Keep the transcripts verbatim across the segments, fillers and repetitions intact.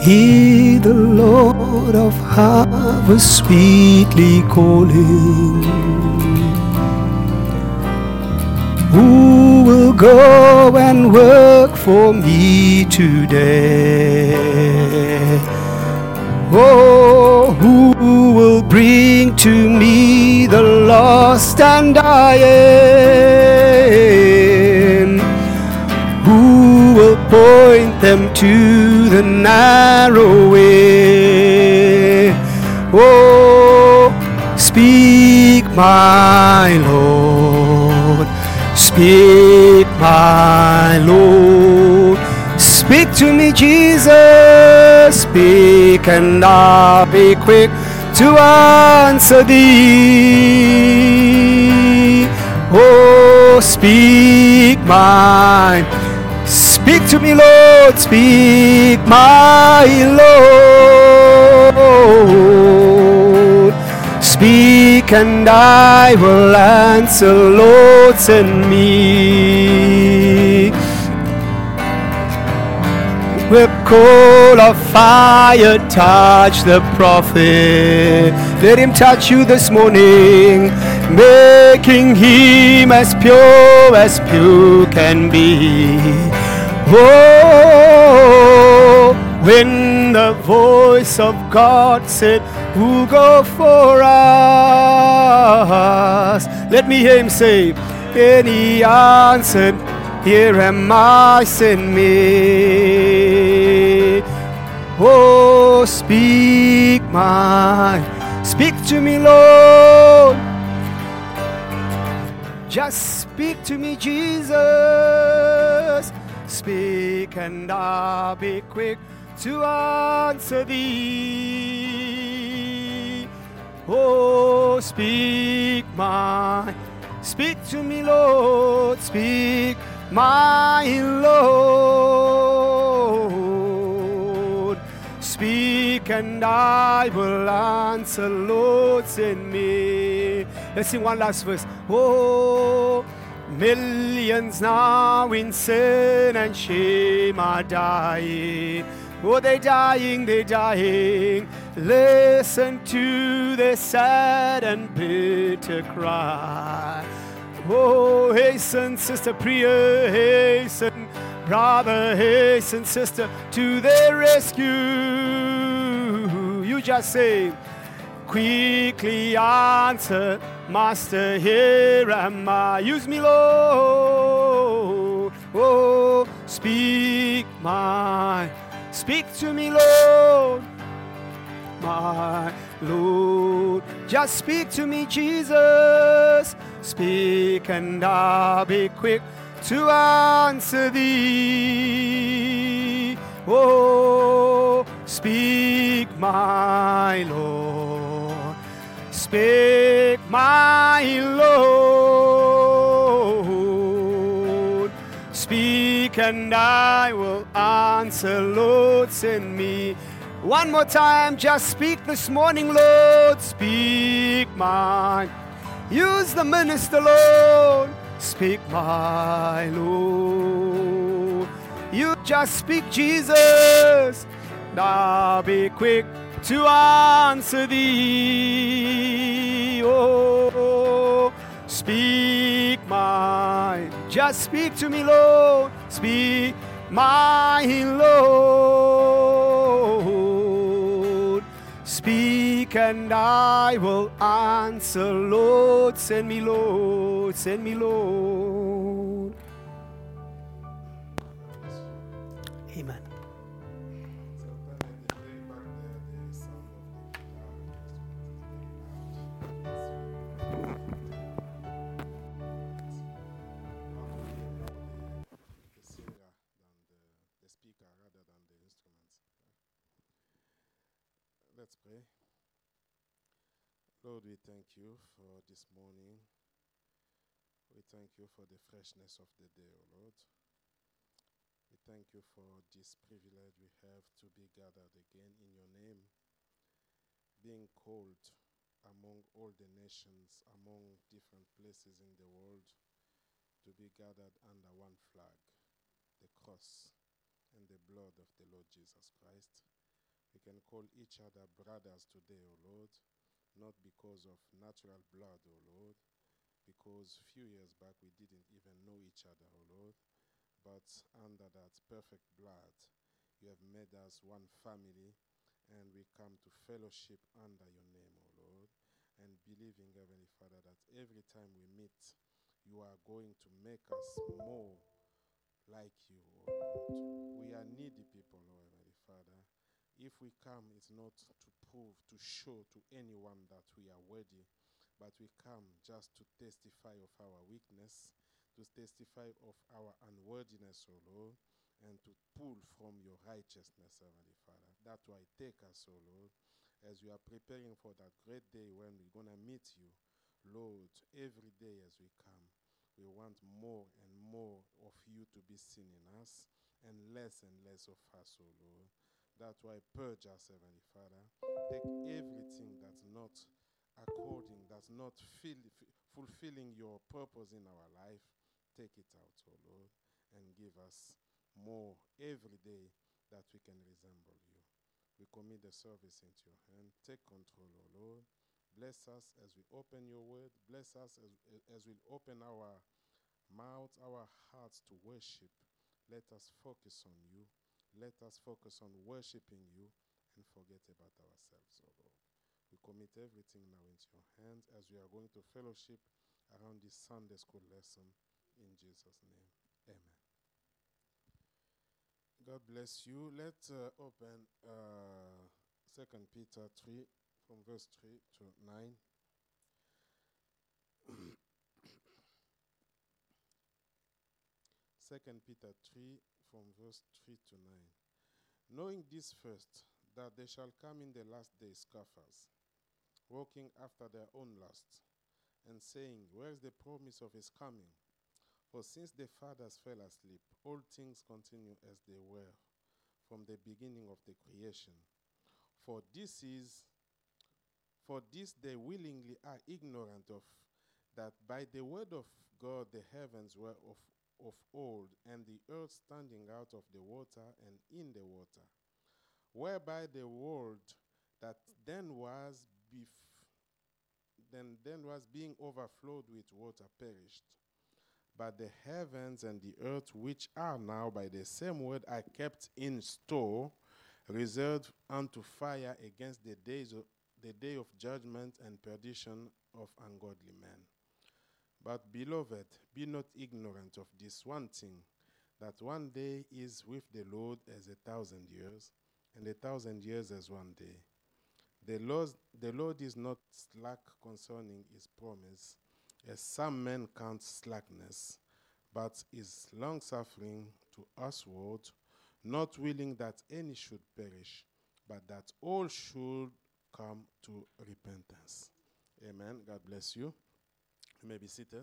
Hear the Lord of harvest sweetly calling. Who will go and work for me today? Oh, who will bring to me the lost and dying? Who will point them to the narrow way? Oh, speak, my Lord, speak, my Lord. Speak to me, Jesus, speak, and I'll be quick to answer thee. Oh, speak, my, speak to me, Lord, speak, my Lord. Speak, and I will answer, Lord, send me. With coal of fire touch the prophet. Let him touch you this morning, making him as pure as pure can be. Oh, when the voice of God said, who'll go for us? Let me hear him say, and he answered, here am I, send me. Oh, speak, my, speak to me, Lord. Just speak to me, Jesus. Speak, and I'll be quick to answer thee. Oh, speak, my, speak to me, Lord. Speak, my Lord. Speak, and I will answer, Lord, send me. Let's sing one last verse. Oh, millions now in sin and shame are dying. Oh, they're dying, they're dying. Listen to their sad and bitter cry. Oh, hasten, Sister Priya, hasten, brother, hasten, sister, to their rescue. You just say, quickly answer, Master, here am I. Use me, Lord. Oh, speak, my, speak to me, Lord, my Lord. Just speak to me, Jesus. Speak, and I'll be quick to answer thee. Oh, speak, my Lord. Speak, my Lord. Speak, and I will answer, Lord, send me. One more time, just speak this morning, Lord. Speak, my, use the minister, Lord. Speak, my Lord. You just speak, Jesus, and I'll be quick to answer thee. Oh, speak, my, just speak to me, Lord. Speak, my Lord. Speak, and I will answer, Lord, send me, Lord, send me, Lord. Amen. Let's pray. Lord, we thank you for this morning. We thank you for the freshness of the day, O Lord. We thank you for this privilege we have to be gathered again in your name, being called among all the nations, among different places in the world, to be gathered under one flag, the cross and the blood of the Lord Jesus Christ. We can call each other brothers today, O Lord, not because of natural blood, O Lord, because few years back we didn't even know each other, O Lord, but under that perfect blood, you have made us one family, and we come to fellowship under your name, O Lord, and believing, Heavenly Father, that every time we meet, you are going to make us more like you, O Lord. We are needy people, O Heavenly Father. If we come, it's not to prove, to show to anyone that we are worthy, but we come just to testify of our weakness, to testify of our unworthiness, O Lord, and to pull from your righteousness, Heavenly Father. That's why take us, O Lord, as we are preparing for that great day when we're going to meet you, Lord, every day as we come, we want more and more of you to be seen in us, and less and less of us, O Lord. That's why purge us, Heavenly Father. Take everything that's not according, that's not feel, f- fulfilling your purpose in our life. Take it out, O Lord, and give us more every day that we can resemble you. We commit the service into your hand. Take control, O Lord. Bless us as we open your word. Bless us as, as we open our mouths, our hearts to worship. Let us focus on you. Let us focus on worshiping you and forget about ourselves, O Lord. We commit everything now into your hands as we are going to fellowship around this Sunday school lesson. In Jesus' name, amen. God bless you. Let's uh, open uh, Second Peter three from verse three to nine. Second Peter three from verse three to nine. Knowing this first, that there shall come in the last days scoffers, walking after their own lusts, and saying, where is the promise of his coming? For since the fathers fell asleep, all things continue as they were from the beginning of the creation. For this is, for this they willingly are ignorant of, that by the word of God the heavens were of, of old, and the earth standing out of the water and in the water, whereby the world that then was bef- then, then was being overflowed with water perished. But the heavens and the earth, which are now by the same word, are kept in store, reserved unto fire against the days of the day of judgment and perdition of ungodly men. But beloved, be not ignorant of this one thing, that one day is with the Lord as a thousand years, and a thousand years as one day. The Lord, the Lord is not slack concerning his promise, as some men count slackness, but is long-suffering to usward, not willing that any should perish, but that all should come to repentance. Amen. God bless you. You may be seated.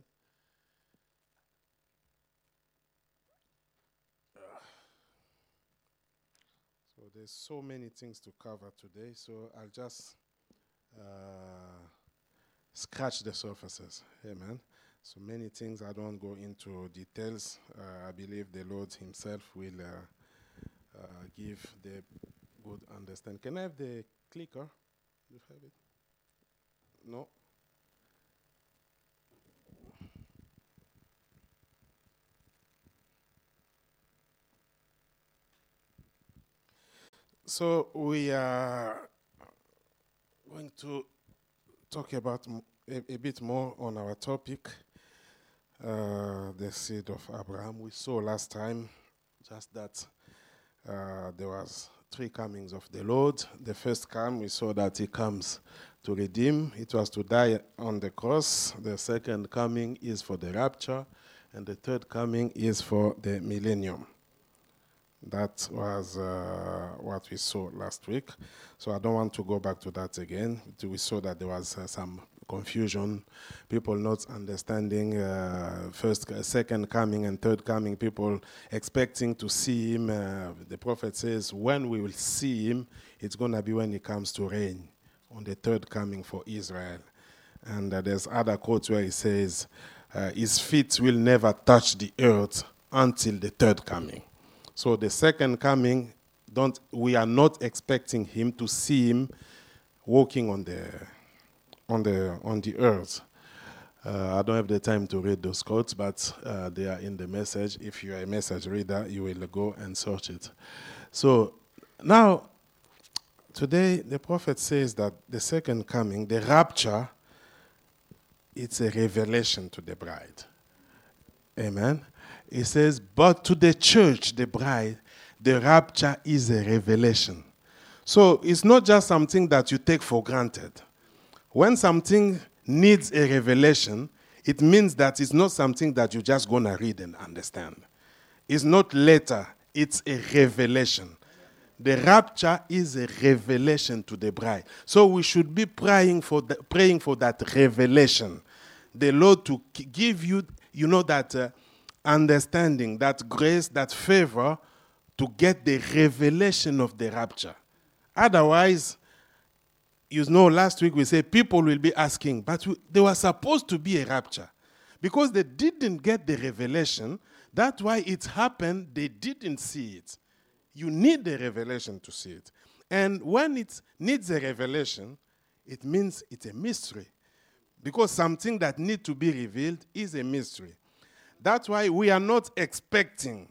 So there's so many things to cover today, so I'll just uh, scratch the surfaces. Amen. So many things, I don't go into details. Uh, I believe the Lord himself will uh, uh, give the good understanding. Can I have the clicker? You have it? No? So we are going to talk about m- a, a bit more on our topic, uh, the seed of Abraham. We saw last time just that uh, there was three comings of the Lord. The first come, we saw that he comes to redeem. It was to die on the cross. The second coming is for the rapture. And the third coming is for the millennium. That was uh, what we saw last week. So I don't want to go back to that again. We saw that there was uh, some confusion, people not understanding uh, first, uh, second coming and third coming, people expecting to see him. Uh, the prophet says when we will see him, it's going to be when he comes to reign on the third coming for Israel. And uh, there's other quotes where he says, uh, his feet will never touch the earth until the third coming. So the second coming don't, we are not expecting him to see him walking on the, on the, on the earth. Uh, I don't have the time to read those quotes, but uh, they are in the message. If you are a message reader, you will go and search it. So now, today, the prophet says that the second coming, the rapture, it's a revelation to the bride. Amen. He says, but to the church, the bride, the rapture is a revelation. So it's not just something that you take for granted. When something needs a revelation, it means that it's not something that you're just going to read and understand. It's not later, it's a revelation. The rapture is a revelation to the bride. So we should be praying for, the, praying for that revelation. The Lord to give you, you know, that uh, understanding, that grace, that favor to get the revelation of the rapture. Otherwise, you know, last week we said people will be asking, but we, there was supposed to be a rapture. Because they didn't get the revelation, that's why it happened, they didn't see it. You need the revelation to see it. And when it needs a revelation, it means it's a mystery. Because something that needs to be revealed is a mystery. That's why we are not expecting.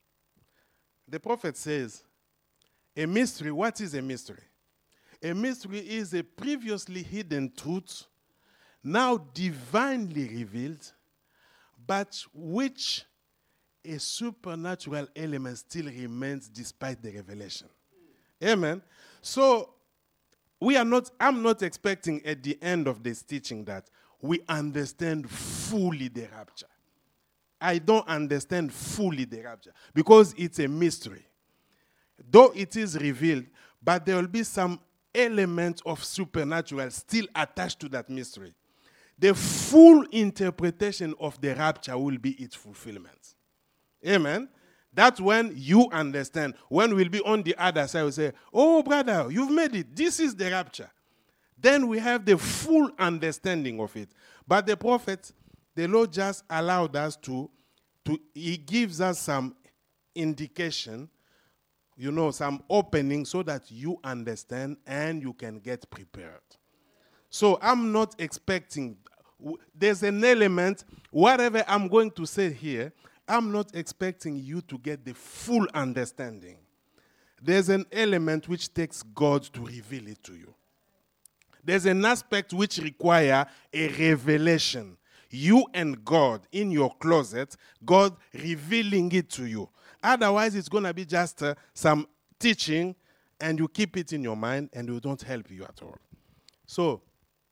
The prophet says, a mystery, what is a mystery? A mystery is a previously hidden truth, now divinely revealed, but which a supernatural element still remains despite the revelation. Amen. So we are not, I'm not expecting at the end of this teaching that we understand fully the rapture. I don't understand fully the rapture because it's a mystery. Though it is revealed, but there will be some element of supernatural still attached to that mystery. The full interpretation of the rapture will be its fulfillment. Amen. That's when you understand. When we'll be on the other side, we say, oh, brother, you've made it. This is the rapture. Then we have the full understanding of it. But the prophet, the Lord just allowed us to, to he gives us some indication, you know, some opening so that you understand and you can get prepared. So I'm not expecting, there's an element, whatever I'm going to say here, I'm not expecting you to get the full understanding. There's an element which takes God to reveal it to you. There's an aspect which requires a revelation. You and God in your closet, God revealing it to you. Otherwise, it's going to be just uh, some teaching, and you keep it in your mind, and it don't help you at all. So,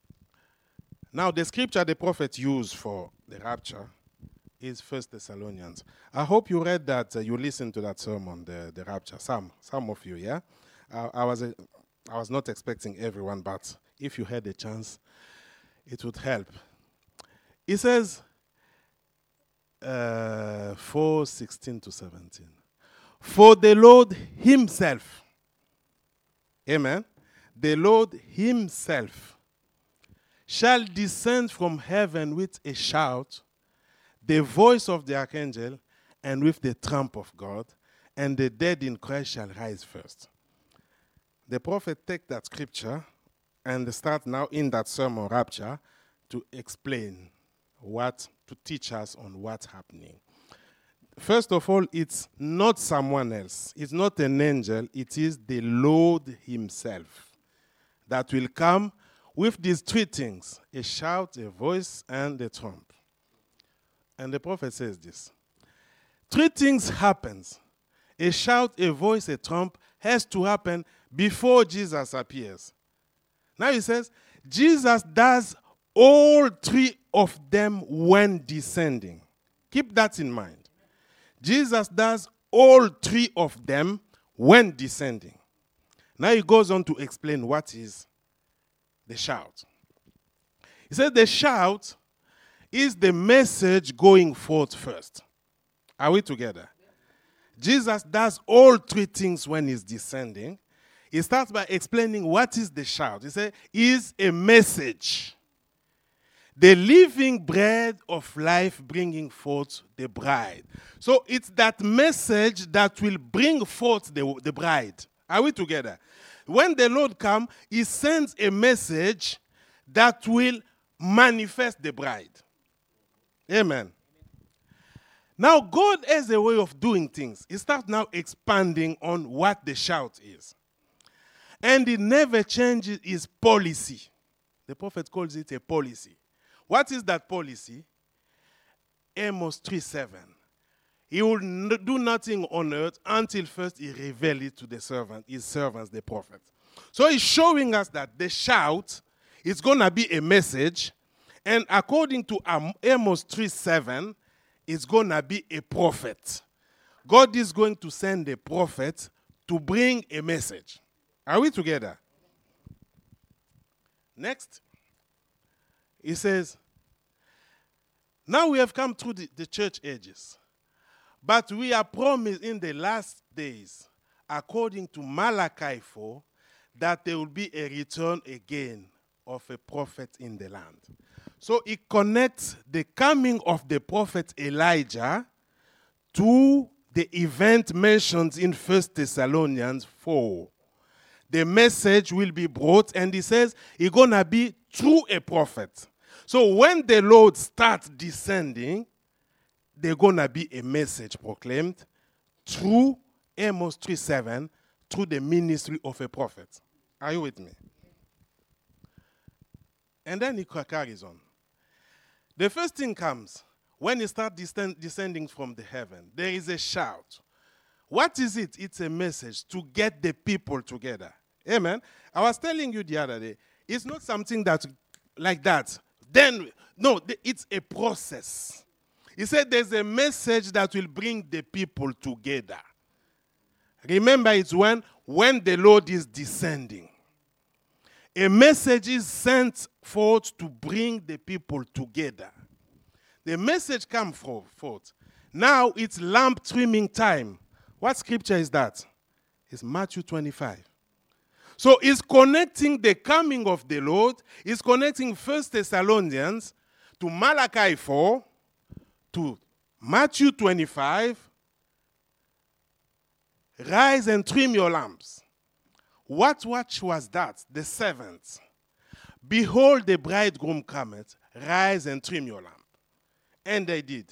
now the scripture the prophet used for the rapture is First Thessalonians. I hope you read that, uh, you listened to that sermon, the, the rapture. Some, some of you, yeah? I, I, was, uh, I was not expecting everyone, but if you had a chance, it would help. It says, uh, four sixteen to seventeen. For the Lord himself, amen, the Lord himself shall descend from heaven with a shout, the voice of the archangel, and with the trump of God, and the dead in Christ shall rise first. The prophet take that scripture and start now in that sermon, rapture, to explain what, to teach us on what's happening. First of all, it's not someone else. It's not an angel. It is the Lord himself that will come with these three things, a shout, a voice, and a trump. And the prophet says this. Three things happens. A shout, a voice, a trump has to happen before Jesus appears. Now he says, Jesus does all three of them when descending. Keep that in mind. Jesus does all three of them when descending. Now he goes on to explain what is the shout. He said the shout is the message going forth first. Are we together? Jesus does all three things when he's descending. He starts by explaining what is the shout. He said, is a message. The living bread of life bringing forth the bride. So it's that message that will bring forth the, the bride. Are we together? When the Lord comes, he sends a message that will manifest the bride. Amen. Now, God has a way of doing things. He starts now expanding on what the shout is. And he never changes his policy. The prophet calls it a policy. What is that policy? Amos three seven. He will n- do nothing on earth until first he reveal it to the servant, his servants, the prophet. So he's showing us that the shout is going to be a message, and according to Am- Amos three seven, it's going to be a prophet. God is going to send a prophet to bring a message. Are we together? Next. He says, now we have come through the, the church ages, but we are promised in the last days, according to Malachi four, that there will be a return again of a prophet in the land. So it connects the coming of the prophet Elijah to the event mentioned in First Thessalonians four. The message will be brought, and he says it's going to be through a prophet. So when the Lord starts descending, there's going to be a message proclaimed through Amos three seven, through the ministry of a prophet. Are you with me? And then he carries on. The first thing comes when he starts descend, descending from the heaven. There is a shout. What is it? It's a message to get the people together. Amen. I was telling you the other day, it's not something that like that. Then, no, it's a process. He said there's a message that will bring the people together. Remember, it's when, when the Lord is descending. A message is sent forth to bring the people together. The message comes forth. Now it's lamp trimming time. What scripture is that? It's Matthew twenty-five. So it's connecting the coming of the Lord. It's connecting First Thessalonians to Malachi four, to Matthew twenty-five. Rise and trim your lamps. What watch was that? The seventh. Behold, the bridegroom cometh. Rise and trim your lamp. And they did.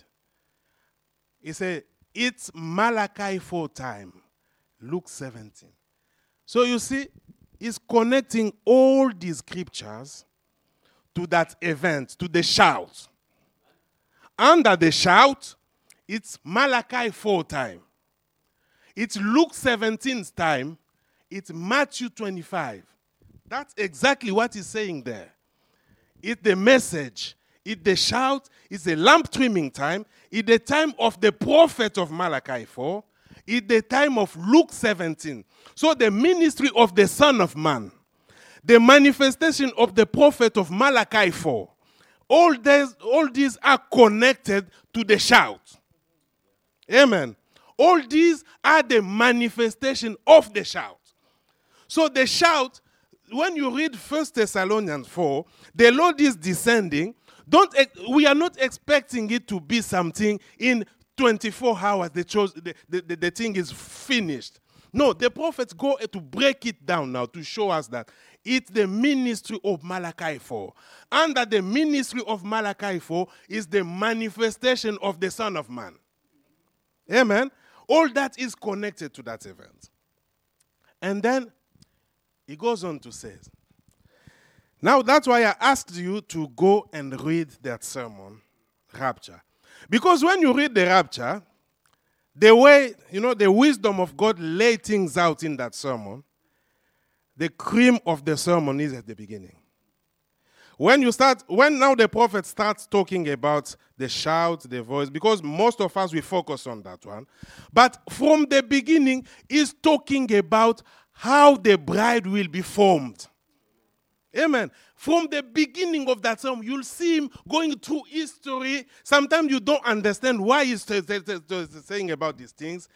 He said, it's Malachi four time. Luke seventeen. So you see, he's connecting all these scriptures to that event, to the shout. Under the shout, it's Malachi four time. It's Luke seventeen's time. It's Matthew twenty-five. That's exactly what he's saying there. It's the message. It's the shout. It's the lamp trimming time. It's the time of the prophet of Malachi four. It's the time of Luke seventeen. So the ministry of the Son of Man, the manifestation of the prophet of Malachi four, all these, all these are connected to the shout. Amen. All these are the manifestation of the shout. So the shout, when you read First Thessalonians four, the Lord is descending. Don't we are not expecting it to be something in twenty-four hours. The, chose, the, the, the, the thing is finished. No, the prophets go to break it down now to show us that it's the ministry of Malachi four. Under the ministry of Malachi four is the manifestation of the Son of Man. Amen. All that is connected to that event. And then he goes on to say, now that's why I asked you to go and read that sermon, Rapture. Because when you read the Rapture, the way, you know, the wisdom of God laid things out in that sermon, the cream of the sermon is at the beginning. When you start, when now the prophet starts talking about the shout, the voice, because most of us, we focus on that one. But from the beginning, he's talking about how the bride will be formed. Amen. From the beginning of that psalm, you'll see him going through history. Sometimes you don't understand why he's saying about these things.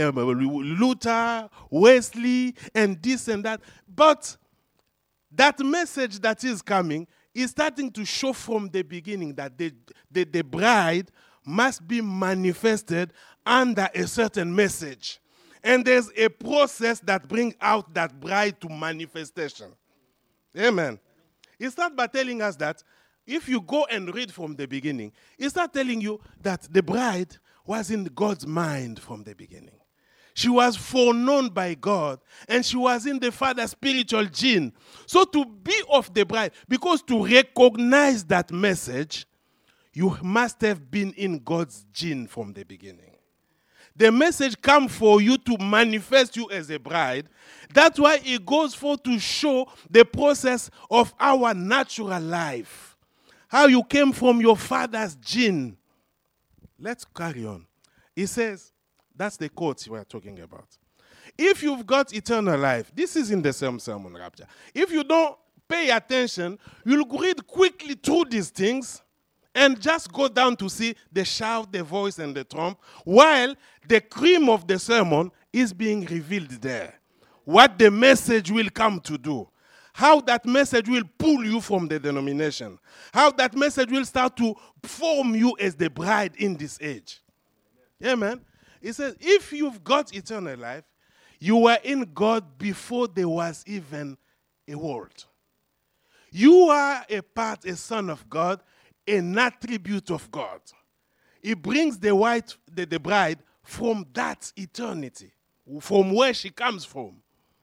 Luther, Wesley, and this and that. But that message that is coming is starting to show from the beginning that the, the, the bride must be manifested under a certain message. And there's a process that brings out that bride to manifestation. Amen. It's not by telling us that if you go and read from the beginning, it's not telling you that the bride was in God's mind from the beginning. She was foreknown by God, and she was in the Father's spiritual gene. So to be of the bride, because to recognize that message, you must have been in God's gene from the beginning. The message comes for you to manifest you as a bride. That's why it goes for to show the process of our natural life. How you came from your father's gene. Let's carry on. He says, that's the quote we are talking about. If you've got eternal life, this is in the same sermon, Rapture. If you don't pay attention, you'll read quickly through these things and just go down to see the shout, the voice, and the trump, while the cream of the sermon is being revealed there. What the message will come to do. How that message will pull you from the denomination. How that message will start to form you as the bride in this age. Amen. It says, if you've got eternal life, you were in God before there was even a world. You are a part, a son of God, an attribute of God. It brings the, white, the, the bride from that eternity, from where she comes from.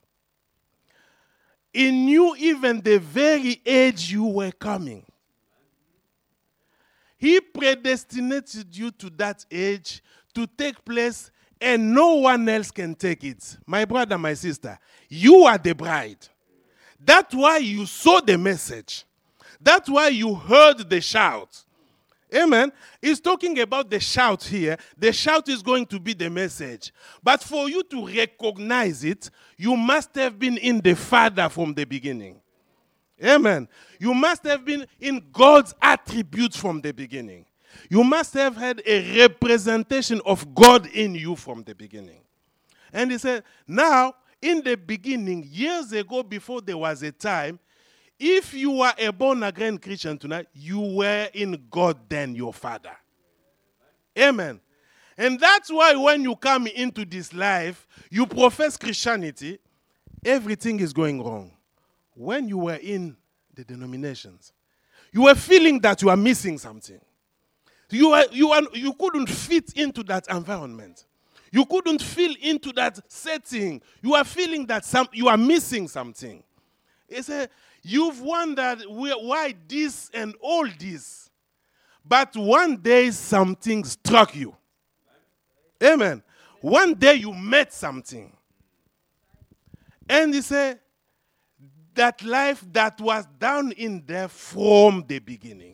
He knew even the very age you were coming. He predestinated you to that age to take place, and no one else can take it. My brother, my sister, you are the bride. That's why you saw the message. That's why you heard the shout. Amen. He's talking about the shout here. The shout is going to be the message. But for you to recognize it, you must have been in the Father from the beginning. Amen. You must have been in God's attributes from the beginning. You must have had a representation of God in you from the beginning. And he said, now, in the beginning, years ago, before there was a time, if you were a born-again Christian tonight, you were in God then, your Father. Amen. And that's why when you come into this life, you profess Christianity, everything is going wrong. When you were in the denominations, you were feeling that you are missing something. You, are, you, are, you couldn't fit into that environment. You couldn't feel into that setting. You are feeling that some, you are missing something. He said, you've wondered why this and all this. But one day something struck you. Amen. One day you met something. And he said, that life that was down in there from the beginning.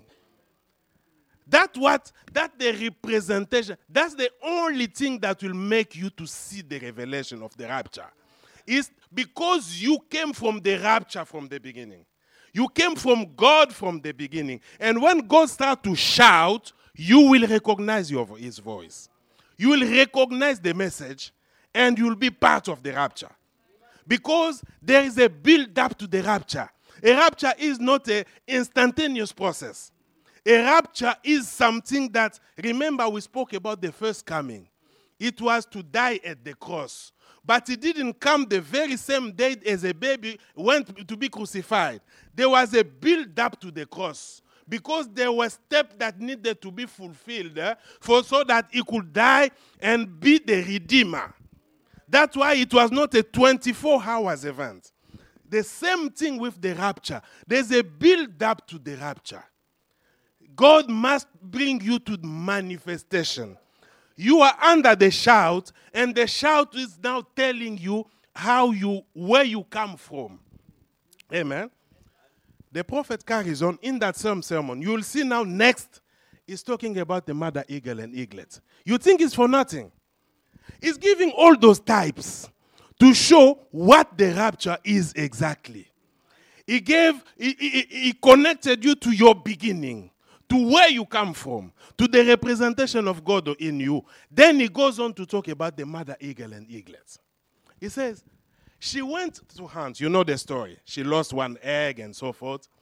That what, that the representation, that's the only thing that will make you to see the revelation of the rapture. Is because you came from the rapture from the beginning. You came from God from the beginning. And when God starts to shout, you will recognize your, his voice. You will recognize the message, and you will be part of the rapture. Because there is a build-up to the rapture. A rapture is not an instantaneous process. A rapture is something that, remember we spoke about the first coming. It was to die at the cross. But it didn't come the very same day as a baby went to be crucified. There was a build-up to the cross. Because there were steps that needed to be fulfilled eh, for so that he could die and be the Redeemer. That's why it was not a twenty-four hours event. The same thing with the rapture. There's a build-up to the rapture. God must bring you to manifestation. You are under the shout, and the shout is now telling you how you, where you come from. Amen. The prophet carries on in that same sermon. You will see now next, he's talking about the mother eagle and eaglet. You think it's for nothing. He's giving all those types to show what the rapture is exactly. He gave, he, he, he connected you to your beginning, to where you come from, to the representation of God in you. Then he goes on to talk about the mother eagle and eaglets. He says, she went to hunt. You know the story. She lost one egg and so forth.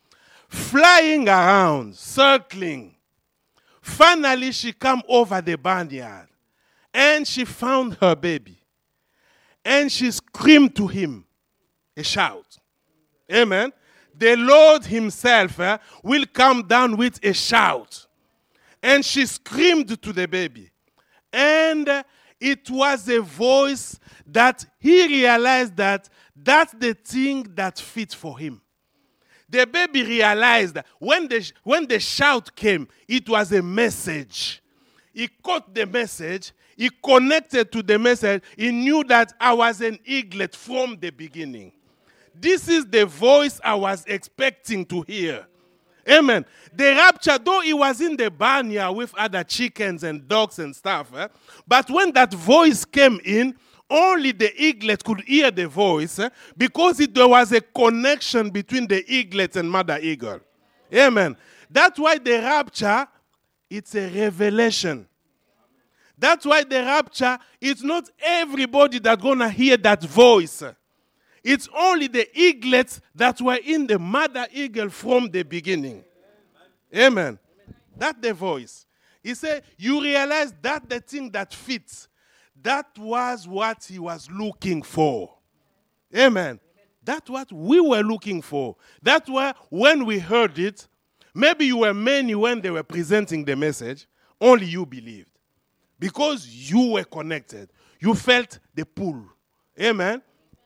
flying around, circling. Finally, she come over the barnyard and she found her baby. And she screamed to him, a shout. Amen. The Lord himself eh, will come down with a shout. And she screamed to the baby. And uh, it was a voice that he realized that that's the thing that fits for him. The baby realized that when the, when the shout came, it was a message. He caught the message. He connected to the message. He knew that I was an eaglet from the beginning. This is the voice I was expecting to hear. Amen. The rapture, though he was in the barnyard with other chickens and dogs and stuff, eh, but when that voice came in, only the eaglet could hear the voice eh, because it, there was a connection between the eaglet and mother eagle. Amen. That's why the rapture, it's a revelation. That's why the rapture, it's not everybody that's going to hear that voice. It's only the eaglets that were in the mother eagle from the beginning. Amen. Amen. That's the voice. He said, you realize that the thing that fits, that was what he was looking for. Amen. That's what we were looking for. That's why when we heard it, maybe you were many when they were presenting the message, only you believed. Because you were connected. You felt the pull. Amen.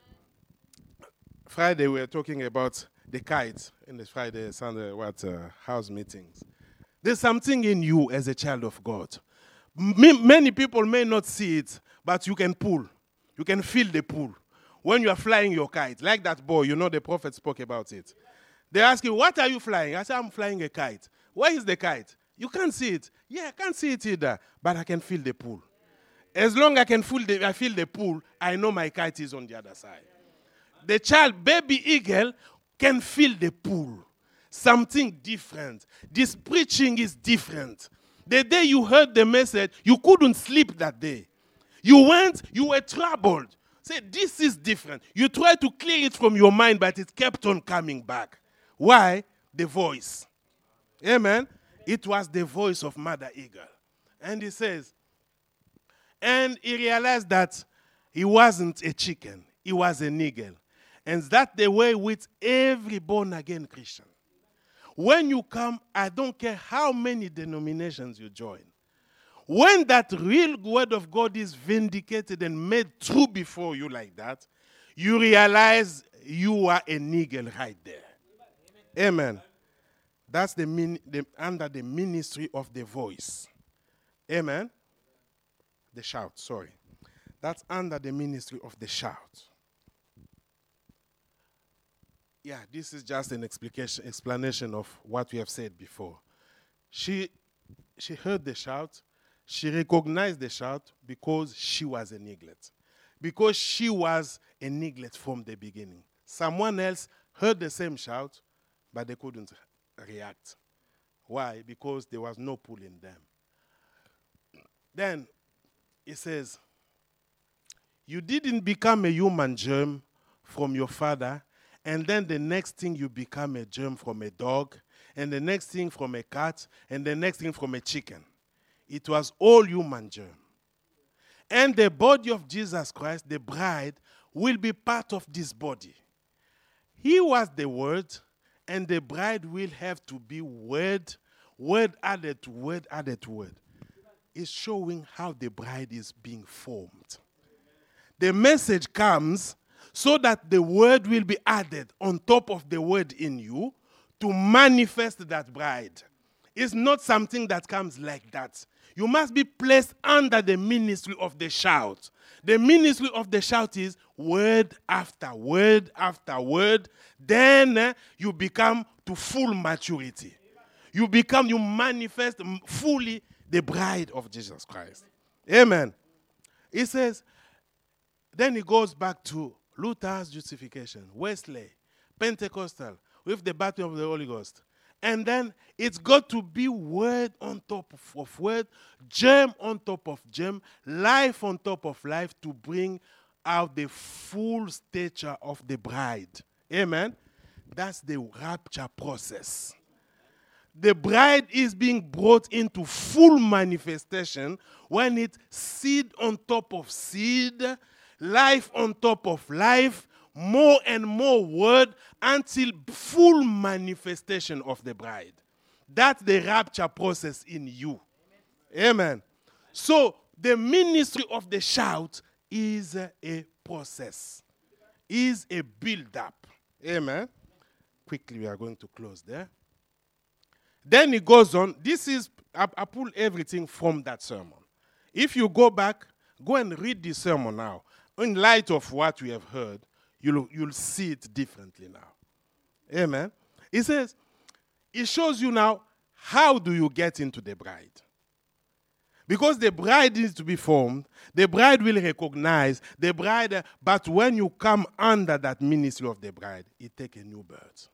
Friday we were talking about the kite in the Friday, Sunday, what, uh, house meetings. There's something in you as a child of God. M- many people may not see it, but you can pull. You can feel the pull. When you are flying your kite, like that boy, you know the prophet spoke about it. They ask you, what are you flying? I say, I'm flying a kite. Where is the kite? You can't see it. Yeah, I can't see it either, but I can feel the pull. As long as I can feel the, I feel the pull, I know my kite is on the other side. The child, baby eagle, can feel the pull. Something different. This preaching is different. The day you heard the message, you couldn't sleep that day. You went, you were troubled. Say, this is different. You tried to clear it from your mind, but it kept on coming back. Why? The voice. Amen. It was the voice of Mother Eagle. And he says, and he realized that he wasn't a chicken. He was an eagle. And that's the way with every born-again Christian. When you come, I don't care how many denominations you join. When that real word of God is vindicated and made true before you like that, you realize you are an eagle right there. Amen. Amen. That's the, min- the under the ministry of the voice. Amen. The shout, sorry. That's under the ministry of the shout. Yeah, this is just an explication, explanation of what we have said before. She, she heard the shout. She recognized the shout because she was an eaglet. Because she was an eaglet from the beginning. Someone else heard the same shout, but they couldn't react. Why? Because there was no pull in them. Then it says, you didn't become a human germ from your father, and then the next thing you become a germ from a dog, and the next thing from a cat, and the next thing from a chicken. It was all human germ. And the body of Jesus Christ, the bride, will be part of this body. He was the word, and the bride will have to be word, word added to word added to word. It's showing how the bride is being formed. The message comes so that the word will be added on top of the word in you to manifest that bride. It's not something that comes like that. You must be placed under the ministry of the shout. The ministry of the shout is word after word after word. Then uh, you become to full maturity. You become, you manifest fully the bride of Jesus Christ. Amen. He says, then he goes back to Luther's justification, Wesley, Pentecostal, with the baptism of the Holy Ghost. And then it's got to be word on top of, of word, germ on top of germ, life on top of life to bring out the full stature of the bride. Amen. That's the rapture process. The bride is being brought into full manifestation when it's seed on top of seed, life on top of life, more and more word until full manifestation of the bride. That's the rapture process in you. Amen. Amen. So the ministry of the shout is a process, is a build-up. Amen. Quickly, we are going to close there. Then he goes on. This is, I, I pull everything from that sermon. If you go back, go and read the sermon now. In light of what we have heard, you'll, you'll see it differently now. Amen. He says, it shows you now, how do you get into the bride? Because the bride needs to be formed, the bride will recognize, the bride, but when you come under that ministry of the bride, it takes a new birth.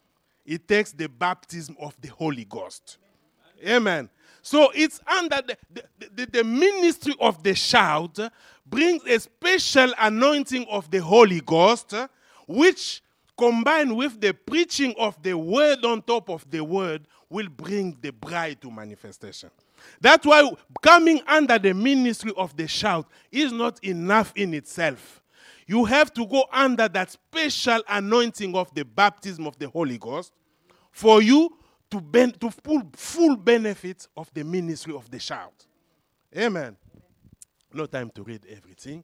It takes the baptism of the Holy Ghost. Amen. So it's under the, the, the, the ministry of the shout brings a special anointing of the Holy Ghost, which combined with the preaching of the word on top of the word will bring the bride to manifestation. That's why coming under the ministry of the shout is not enough in itself. You have to go under that special anointing of the baptism of the Holy Ghost for you to, ben- to pull full benefit of the ministry of the shout. Amen. No time to read everything.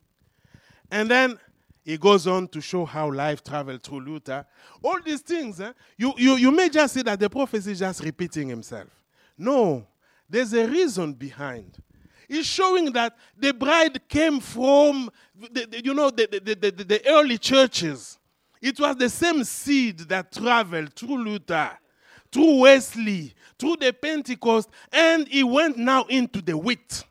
And then he goes on to show how life traveled through Luther. All these things, eh, you, you, you may just say that the prophecy is just repeating himself. No, there's a reason behind. It's showing that the bride came from, the, the, you know, the, the, the, the, the early churches. It was the same seed that traveled through Luther, through Wesley, through the Pentecost, and it went now into the wheat.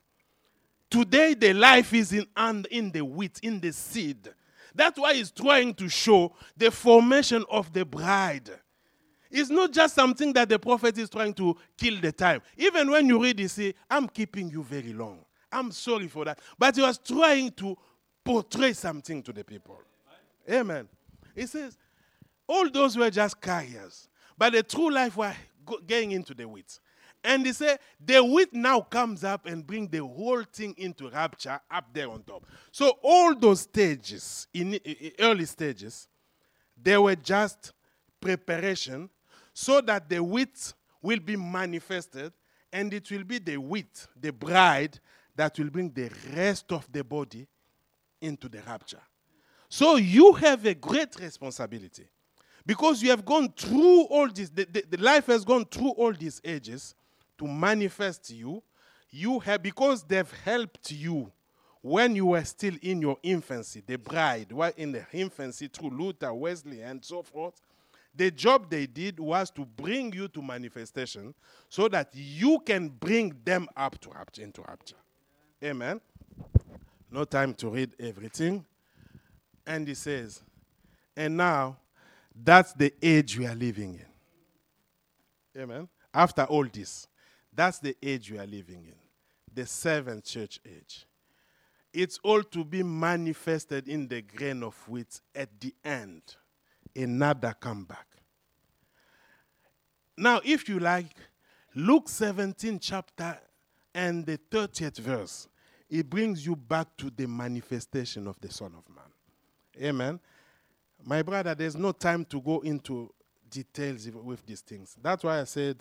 Today, the life is in, in the wheat, in the seed. That's why he's trying to show the formation of the bride. It's not just something that the prophet is trying to kill the time. Even when you read it, say, I'm keeping you very long. I'm sorry for that. But he was trying to portray something to the people. Amen. He says, all those were just carriers. But the true life were getting into the wheat. And he said, the wheat now comes up and brings the whole thing into rapture up there on top. So all those stages, in, in early stages, they were just preparation so that the wheat will be manifested, and it will be the wheat, the bride, that will bring the rest of the body into the rapture. So you have a great responsibility because you have gone through all this, the, the, the life has gone through all these ages to manifest you. You have, because they've helped you when you were still in your infancy, the bride were in the infancy through Luther, Wesley, and so forth. The job they did was to bring you to manifestation so that you can bring them up to rapture, into rapture. Amen. No time to read everything. And he says, and now, that's the age we are living in. Amen. After all this, that's the age we are living in. The seventh church age. It's all to be manifested in the grain of wheat at the end. Another comeback. Now, if you like, Luke seventeen chapter and the thirtieth verse, it brings you back to the manifestation of the Son of Man. Amen. My brother, there's no time to go into details with these things. That's why I said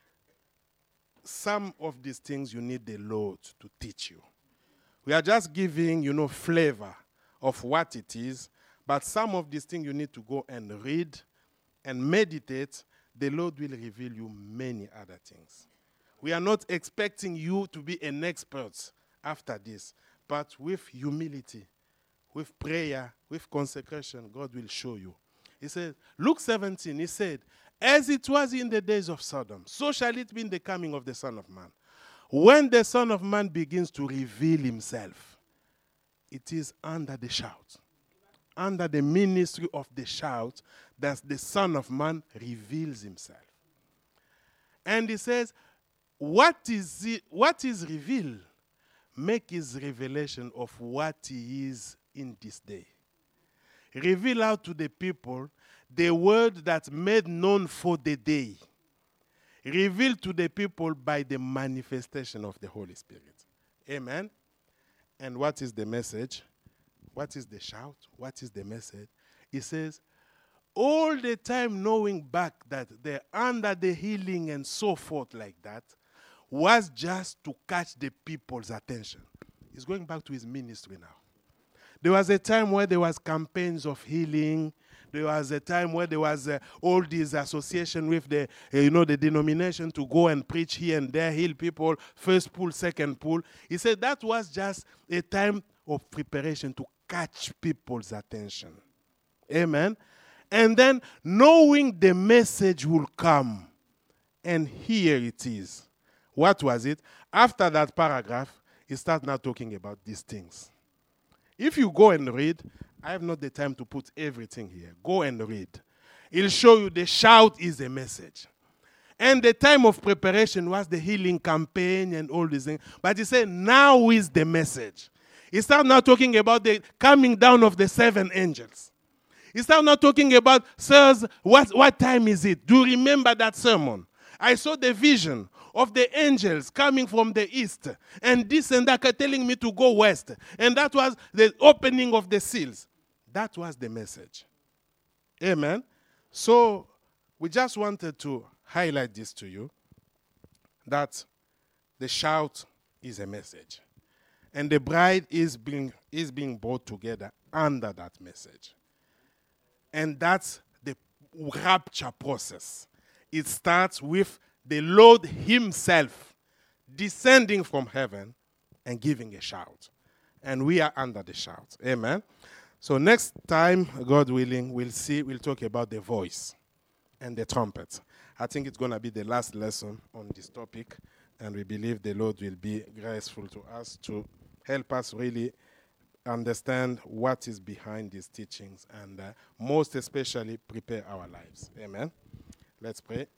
some of these things you need the Lord to teach you. We are just giving, you know, flavor of what it is, but some of these things you need to go and read and meditate. The Lord will reveal you many other things. We are not expecting you to be an expert after this, but with humility, with prayer, with consecration, God will show you. He said, Luke seventeen, he said, as it was in the days of Sodom, so shall it be in the coming of the Son of Man. When the Son of Man begins to reveal himself, it is under the shout. Under the ministry of the shout, that the Son of Man reveals himself. And he says, what is it, what is revealed? Make his revelation of what he is in this day. Reveal out to the people the word that's made known for the day, revealed to the people by the manifestation of the Holy Spirit. Amen. And what is the message? What is the shout? What is the message? It says, all the time knowing back that they're under the healing and so forth like that was just to catch the people's attention. He's going back to his ministry now. There was a time where there was campaigns of healing. There was a time where there was uh, all this association with the, uh, you know, the denomination to go and preach here and there, heal people, first pool, second pool. He said that was just a time of preparation to catch people's attention. Amen. And then knowing the message will come. And here it is. What was it? After that paragraph, he starts now talking about these things. If you go and read, I have not the time to put everything here. Go and read. It'll show you the shout is a message. And the time of preparation was the healing campaign and all these things. But he said, now is the message. He started now talking about the coming down of the seven angels. He started now talking about, sirs, what, what time is it? Do you remember that sermon? I saw the vision of the angels coming from the east, and this and that telling me to go west. And that was the opening of the seals. That was the message. Amen. So we just wanted to highlight this to you, that the shout is a message. And the bride is being, is being brought together under that message. And that's the rapture process. It starts with the Lord himself descending from heaven and giving a shout. And we are under the shout. Amen. So next time, God willing, we'll see, we'll talk about the voice and the trumpet. I think it's going to be the last lesson on this topic. And we believe the Lord will be graceful to us to help us really understand what is behind these teachings and uh, most especially prepare our lives. Amen. Let's pray.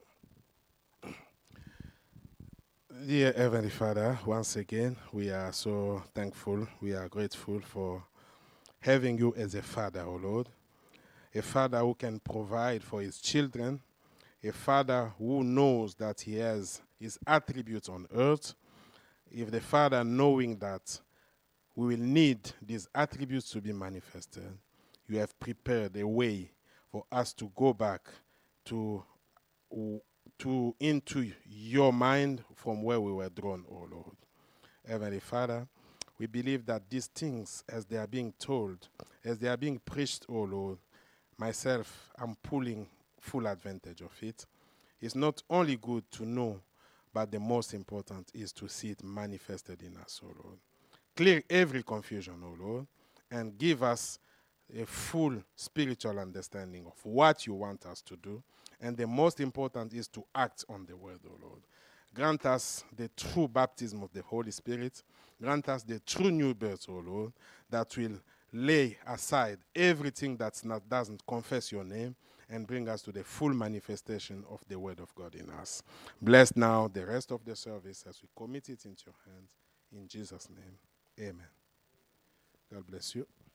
Dear Heavenly Father, once again, we are so thankful. We are grateful for having you as a father, O Lord. A father who can provide for his children. A father who knows that he has his attributes on earth. If the father knowing that we will need these attributes to be manifested, you have prepared a way for us to go back to to into your mind from where we were drawn, O Lord. Heavenly Father, we believe that these things, as they are being told, as they are being preached, O Lord, myself, I'm pulling full advantage of it. It's not only good to know, but the most important is to see it manifested in us, O Lord. Clear every confusion, O Lord, and give us a full spiritual understanding of what you want us to do. And the most important is to act on the word, O Lord. Grant us the true baptism of the Holy Spirit. Grant us the true new birth, O Lord, that will lay aside everything that doesn't confess your name and bring us to the full manifestation of the word of God in us. Bless now the rest of the service as we commit it into your hands. In Jesus' name, amen. God bless you.